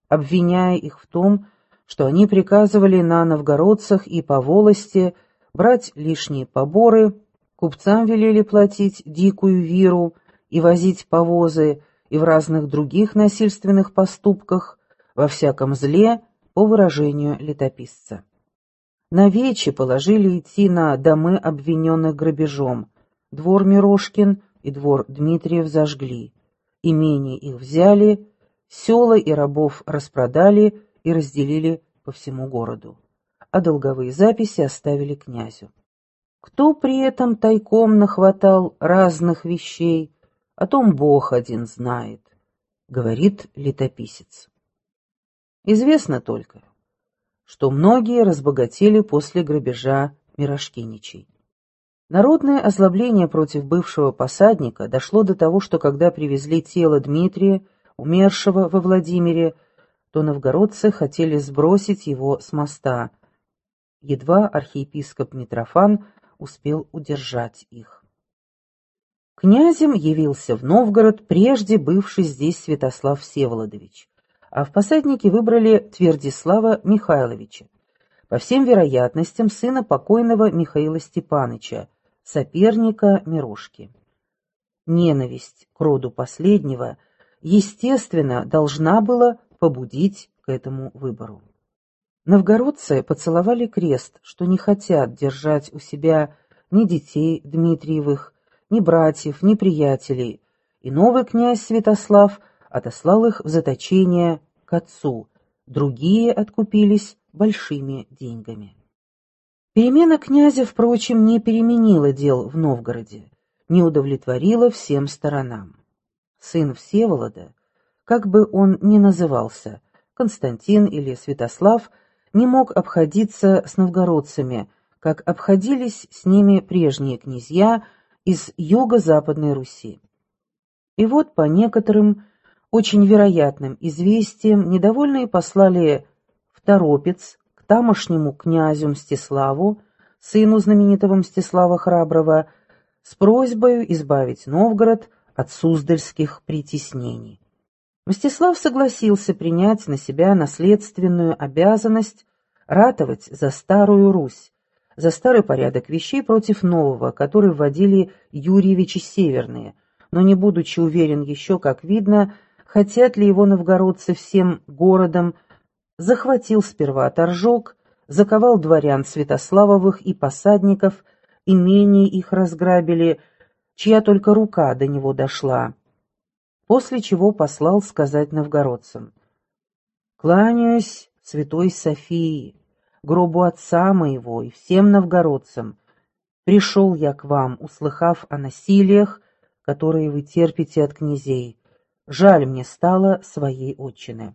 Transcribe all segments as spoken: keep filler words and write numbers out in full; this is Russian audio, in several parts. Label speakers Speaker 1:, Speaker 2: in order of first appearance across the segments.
Speaker 1: обвиняя их в том, что они приказывали на новгородцах и по волости брать лишние поборы, купцам велели платить дикую виру и возить повозы, и в разных других насильственных поступках, во всяком зле, по выражению летописца. На вече положили идти на домы обвиненных грабежом, двор Мирошкин и двор Дмитриев зажгли, имения их взяли, села и рабов распродали и разделили по всему городу, а долговые записи оставили князю. Кто при этом тайком нахватал разных вещей, о том Бог один знает, говорит летописец. Известно только, что многие разбогатели после грабежа Мирошкиничей. Народное озлобление против бывшего посадника дошло до того, что когда привезли тело Дмитрия, умершего во Владимире, то новгородцы хотели сбросить его с моста. Едва архиепископ Митрофан успел удержать их. Князем явился в Новгород прежде бывший здесь Святослав Всеволодович, а в посадники выбрали Твердислава Михайловича, по всем вероятностям сына покойного Михаила Степаныча, соперника Мирошки. Ненависть к роду последнего, естественно, должна была побудить к этому выбору. Новгородцы поцеловали крест, что не хотят держать у себя ни детей Дмитриевых, ни братьев, ни приятелей, и новый князь Святослав отослал их в заточение к отцу, другие откупились большими деньгами. Перемена князя, впрочем, не переменила дел в Новгороде, не удовлетворила всем сторонам. Сын Всеволода, как бы он ни назывался, Константин или Святослав, не мог обходиться с новгородцами, как обходились с ними прежние князья из юго-западной Руси. И вот по некоторым очень вероятным известиям недовольные послали в Торопец к тамошнему князю Мстиславу, сыну знаменитого Мстислава Храброго, с просьбой избавить Новгород от суздальских притеснений. Мстислав согласился принять на себя наследственную обязанность ратовать за Старую Русь, за старый порядок вещей против нового, который вводили Юрьевичи Северные, но не будучи уверен еще, как видно, хотят ли его новгородцы всем городом, захватил сперва Торжок, заковал дворян Святославовых и посадников, имения их разграбили, чья только рука до него дошла, после чего послал сказать новгородцам: «Кланяюсь святой Софии, гробу отца моего и всем новгородцам. Пришел я к вам, услыхав о насилиях, которые вы терпите от князей. Жаль мне стало своей отчины».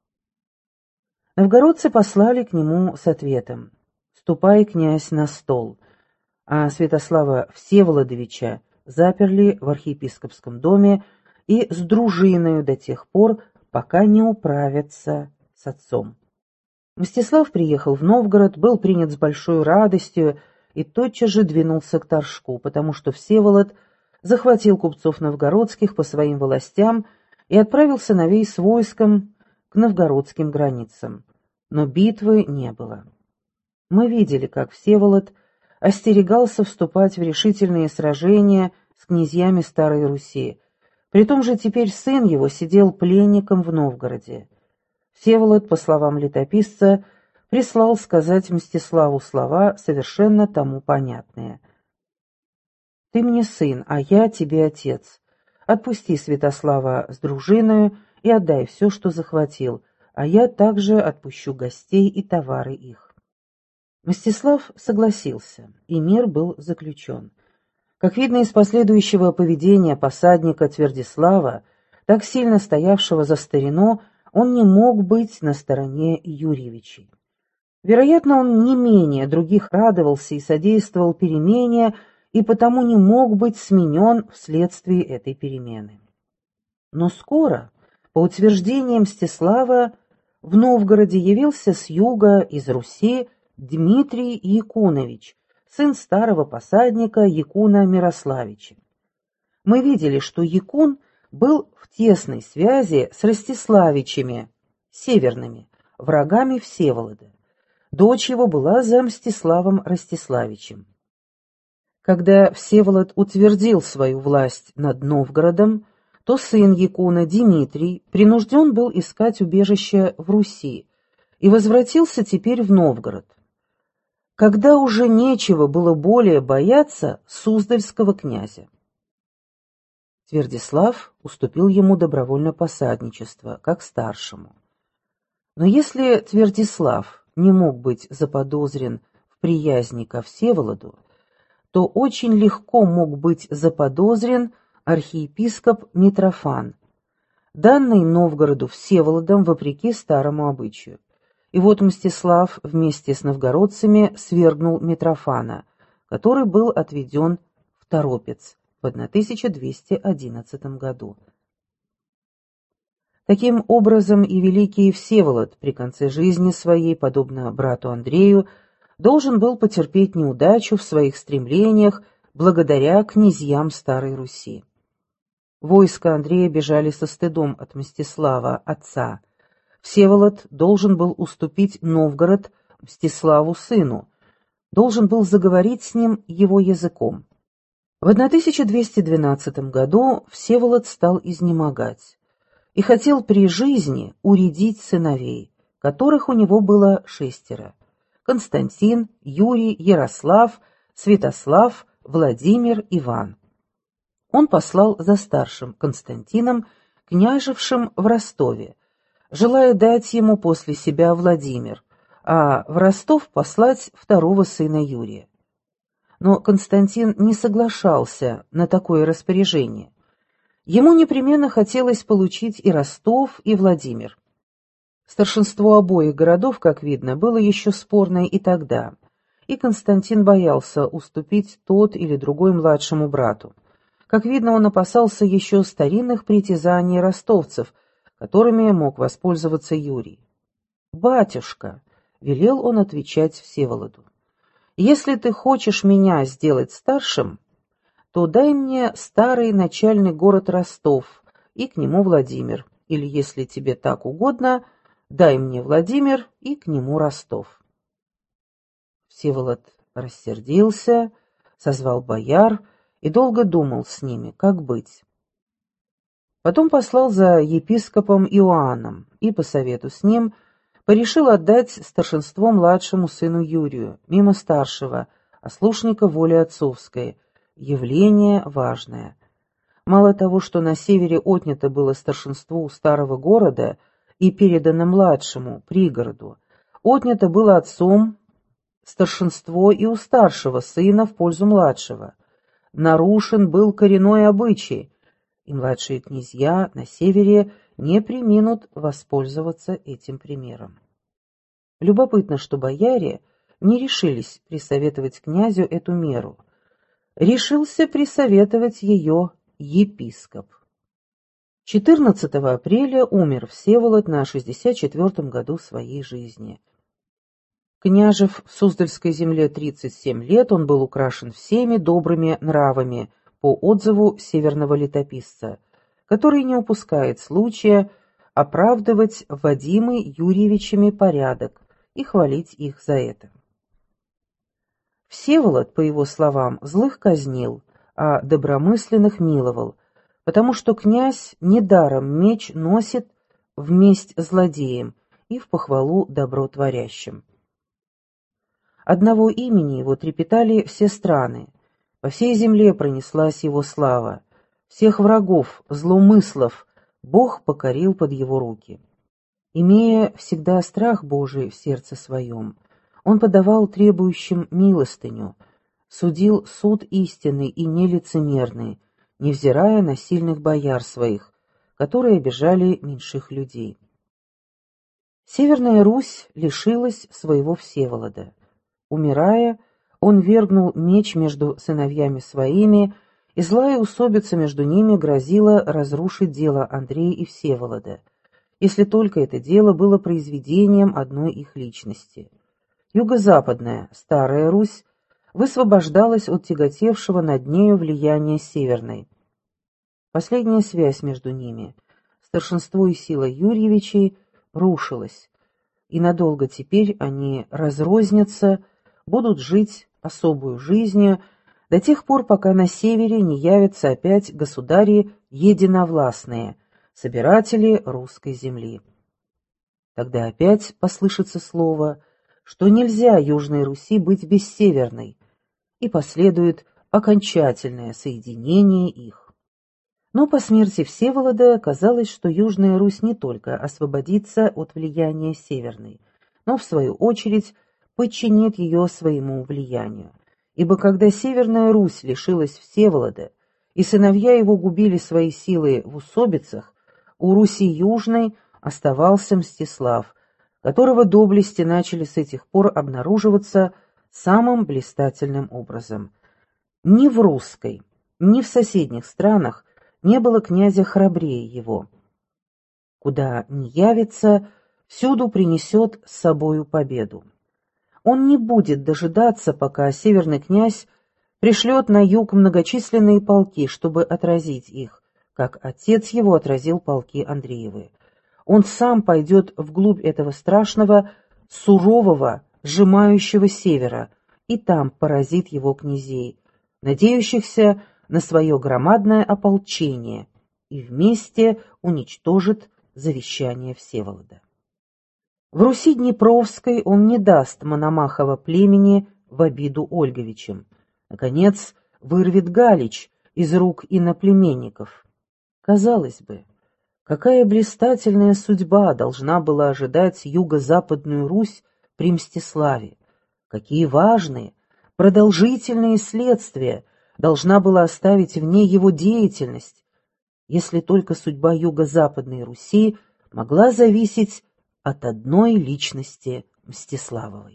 Speaker 1: Новгородцы послали к нему с ответом: «Ступай, князь, на стол», а Святослава Всеволодовича заперли в архиепископском доме и с дружиною до тех пор, пока не управятся с отцом. Мстислав приехал в Новгород, был принят с большой радостью и тотчас же двинулся к Торжку, потому что Всеволод захватил купцов новгородских по своим властям и отправил сыновей с войском к новгородским границам. Но битвы не было. Мы видели, как Всеволод остерегался вступать в решительные сражения с князьями Старой Руси. Притом же теперь сын его сидел пленником в Новгороде. Всеволод, по словам летописца, прислал сказать Мстиславу слова, совершенно тому понятные. «Ты мне сын, а я тебе отец. Отпусти Святослава с дружиною и отдай все, что захватил, а я также отпущу гостей и товары их». Мстислав согласился, и мир был заключен. Как видно из последующего поведения посадника Твердислава, так сильно стоявшего за старину, он не мог быть на стороне Юрьевичей. Вероятно, он не менее других радовался и содействовал перемене, и потому не мог быть сменен вследствие этой перемены. Но скоро, по утверждениям Мстислава, в Новгороде явился с юга из Руси Дмитрий Якунович, сын старого посадника Якуна Мирославича. Мы видели, что Якун был в тесной связи с Ростиславичами, северными, врагами Всеволода. Дочь его была за Мстиславом Ростиславичем. Когда Всеволод утвердил свою власть над Новгородом, то сын Якуна Дмитрий принужден был искать убежище в Руси и возвратился теперь в Новгород. Когда уже нечего было более бояться Суздальского князя. Твердислав уступил ему добровольно посадничество, как старшему. Но если Твердислав не мог быть заподозрен в приязни ко Всеволоду, то очень легко мог быть заподозрен архиепископ Митрофан, данный Новгороду Всеволодом вопреки старому обычаю. И вот Мстислав вместе с новгородцами свергнул Митрофана, который был отведен в Торопец в тысяча двести одиннадцатом году. Таким образом и великий Всеволод при конце жизни своей, подобно брату Андрею, должен был потерпеть неудачу в своих стремлениях благодаря князьям Старой Руси. Войска Андрея бежали со стыдом от Мстислава, отца. Всеволод должен был уступить Новгород Мстиславу сыну, должен был заговорить с ним его языком. В тысяча двести двенадцатом году Всеволод стал изнемогать и хотел при жизни уредить сыновей, которых у него было шестеро: Константин, Юрий, Ярослав, Святослав, Владимир, Иван. Он послал за старшим Константином, княжевшим в Ростове, желая дать ему после себя Владимир, а в Ростов послать второго сына Юрия. Но Константин не соглашался на такое распоряжение. Ему непременно хотелось получить и Ростов, и Владимир. Старшинство обоих городов, как видно, было еще спорное и тогда, и Константин боялся уступить тот или другой младшему брату. Как видно, он опасался еще старинных притязаний ростовцев, которыми мог воспользоваться Юрий. «Батюшка», — велел он отвечать Всеволоду, — «если ты хочешь меня сделать старшим, то дай мне старый начальный город Ростов и к нему Владимир, или, если тебе так угодно, дай мне Владимир и к нему Ростов». Всеволод рассердился, созвал бояр и долго думал с ними, как быть. Потом послал за епископом Иоанном и, по совету с ним, порешил отдать старшинство младшему сыну Юрию, мимо старшего, ослушника воли отцовской, явление важное. Мало того, что на севере отнято было старшинство у старого города и передано младшему, пригороду, отнято было отцом старшинство и у старшего сына в пользу младшего. Нарушен был коренной обычай, и младшие князья на севере не преминут воспользоваться этим примером. Любопытно, что бояре не решились присоветовать князю эту меру. Решился присоветовать ее епископ. четырнадцатого апреля умер Всеволод на шестьдесят четвёртом году своей жизни. Княжев в Суздальской земле тридцать семь лет, он был украшен всеми добрыми нравами, по отзыву северного летописца, который не упускает случая оправдывать вводимый Юрьевичами порядок и хвалить их за это. Всеволод, по его словам, злых казнил, а добромысленных миловал, потому что князь недаром меч носит в месть злодеям и в похвалу добротворящим. Одного имени его трепетали все страны, по всей земле пронеслась его слава, всех врагов, злоумыслов Бог покорил под его руки. Имея всегда страх Божий в сердце своем, он подавал требующим милостыню, судил суд истинный и нелицемерный, невзирая на сильных бояр своих, которые обижали меньших людей. Северная Русь лишилась своего Всеволода. Умирая, он вергнул меч между сыновьями своими, и злая усобица между ними грозила разрушить дело Андрея и Всеволода, если только это дело было произведением одной их личности. Юго-западная, Старая Русь, высвобождалась от тяготевшего над нею влияния Северной. Последняя связь между ними, старшинство и сила Юрьевичей, рушилась, и надолго теперь они разрознятся, будут жить особую жизнью до тех пор, пока на севере не явятся опять государи единовластные, собиратели русской земли. Тогда опять послышится слово, что нельзя Южной Руси быть без Северной, и последует окончательное соединение их. Но по смерти Всеволода казалось, что Южная Русь не только освободится от влияния Северной, но, в свою очередь, подчинит ее своему влиянию. Ибо когда Северная Русь лишилась Всеволода, и сыновья его губили свои силы в усобицах, у Руси Южной оставался Мстислав, которого доблести начали с этих пор обнаруживаться самым блистательным образом. Ни в русской, ни в соседних странах не было князя храбрее его. Куда ни явится, всюду принесет с собою победу. Он не будет дожидаться, пока северный князь пришлет на юг многочисленные полки, чтобы отразить их, как отец его отразил полки Андреевы. Он сам пойдет вглубь этого страшного, сурового, сжимающего севера, и там поразит его князей, надеющихся на свое громадное ополчение, и вместе уничтожит завещание Всеволода. В Руси Днепровской он не даст Мономахова племени в обиду Ольговичам. Наконец, вырвет Галич из рук иноплеменников. Казалось бы, какая блистательная судьба должна была ожидать юго-западную Русь при Мстиславе, какие важные, продолжительные следствия должна была оставить в ней его деятельность, если только судьба юго-западной Руси могла зависеть от одной личности Мстиславовой.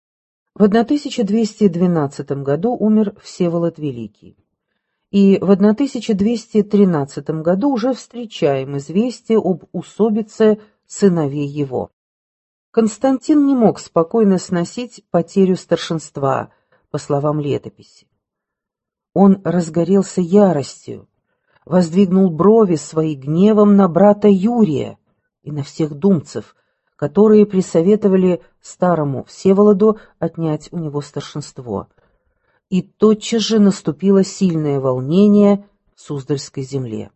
Speaker 1: В тысяча двести двенадцатом году умер Всеволод Великий, и в тысяча двести тринадцатом году уже встречаем известие об усобице сыновей его. Константин не мог спокойно сносить потерю старшинства, по словам летописи. Он разгорелся яростью, воздвигнул брови свои гневом на брата Юрия и на всех думцев, которые присоветовали старому Всеволоду отнять у него старшинство. И тотчас же наступило сильное волнение в Суздальской земле.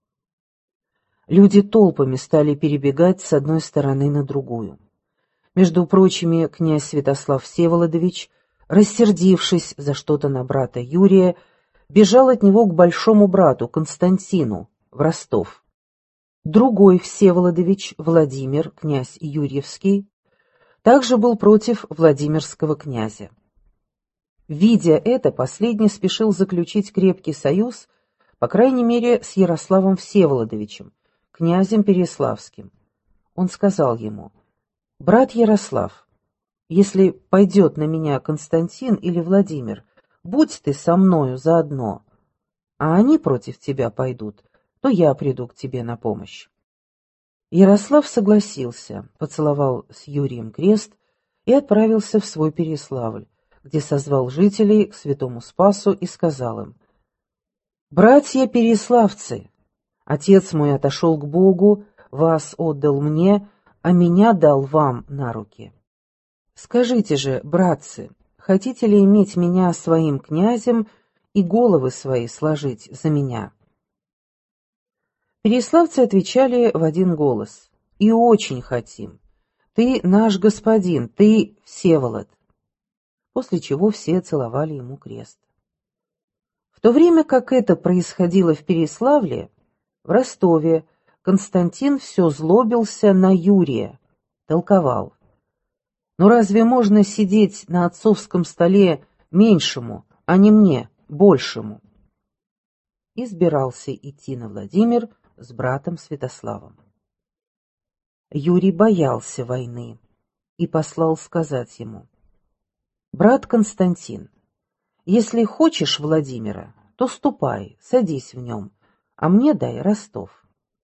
Speaker 1: Люди толпами стали перебегать с одной стороны на другую. Между прочими, князь Святослав Всеволодович, рассердившись за что-то на брата Юрия, бежал от него к большому брату Константину в Ростов. Другой Всеволодович, Владимир, князь Юрьевский, также был против Владимирского князя. Видя это, последний спешил заключить крепкий союз, по крайней мере, с Ярославом Всеволодовичем, князем Переяславским. Он сказал ему: «Брат Ярослав, если пойдет на меня Константин или Владимир, будь ты со мною заодно, а они против тебя пойдут, то я приду к тебе на помощь». Ярослав согласился, поцеловал с Юрием крест и отправился в свой Переяславль, где созвал жителей к святому Спасу и сказал им: «Братья переяславцы, отец мой отошел к Богу, вас отдал мне, а меня дал вам на руки. Скажите же, братцы, хотите ли иметь меня своим князем и головы свои сложить за меня?» Переяславцы отвечали в один голос: «И очень хотим. Ты наш господин, ты Всеволод». После чего все целовали ему крест. В то время как это происходило в Переяславле, в Ростове Константин все злобился на Юрия, толковал: «Ну разве можно сидеть на отцовском столе меньшему, а не мне, большему?» Избирался идти на Владимир с братом Святославом. Юрий боялся войны и послал сказать ему: «Брат Константин, если хочешь Владимира, то ступай, садись в нем, а мне дай Ростов».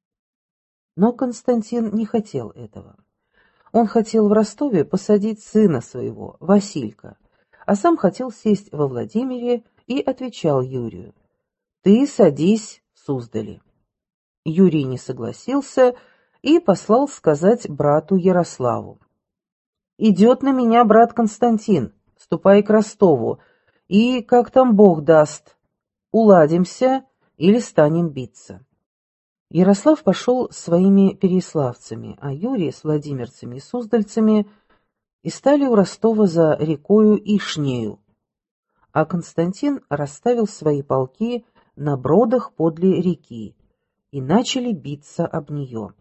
Speaker 1: Но Константин не хотел этого. Он хотел в Ростове посадить сына своего, Василька, а сам хотел сесть во Владимире и отвечал Юрию: «Ты садись в Суздале». Юрий не согласился и послал сказать брату Ярославу: «Идет на меня брат Константин, ступай к Ростову, и, как там Бог даст, уладимся или станем биться». Ярослав пошел с своими переяславцами, а Юрий с владимирцами и суздальцами и стали у Ростова за рекою Ишнею, а Константин расставил свои полки на бродах подле реки, и начали биться об нее.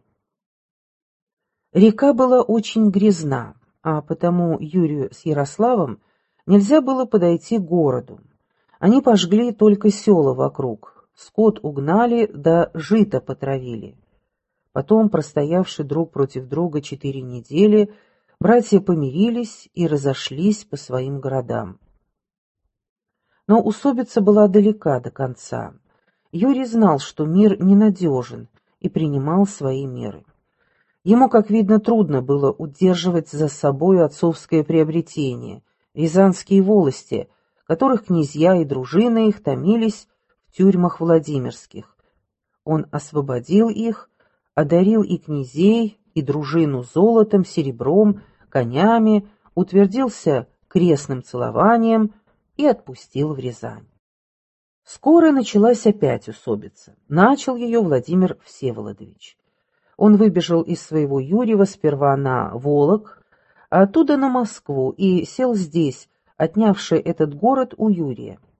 Speaker 1: Река была очень грязна, а потому Юрию с Ярославом нельзя было подойти к городу. Они пожгли только села вокруг, скот угнали да жито потравили. Потом, простоявши друг против друга четыре недели, братья помирились и разошлись по своим городам. Но усобица была далека до конца. Юрий знал, что мир ненадежен, и принимал свои меры. Ему, как видно, трудно было удерживать за собою отцовское приобретение, рязанские волости, которых князья и дружина их томились в тюрьмах владимирских. Он освободил их, одарил и князей, и дружину золотом, серебром, конями, утвердился крестным целованием и отпустил в Рязань. Скоро началась опять усобица. Начал ее Владимир Всеволодович. Он выбежал из своего Юрьева сперва на Волок, а оттуда на Москву и сел здесь, отнявший этот город у Юрия.